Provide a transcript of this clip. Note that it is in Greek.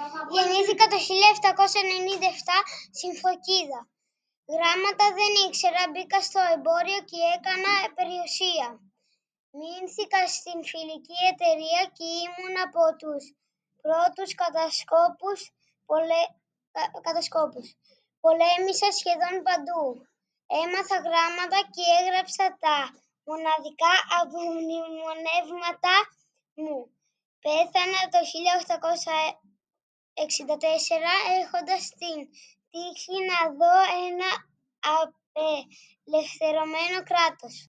Γεννήθηκα το 1797 στην Φωκίδα. Γράμματα δεν ήξερα, μπήκα στο εμπόριο και έκανα περιουσία. Μείνθηκα στην φιλική εταιρεία και ήμουν από τους πρώτους κατασκόπους. Πολέμησα σχεδόν παντού. Έμαθα γράμματα και έγραψα τα μοναδικά απομνημονεύματα μου. Πέθανα το 1864 έχοντας την τύχη να δω ένα απελευθερωμένο κράτος.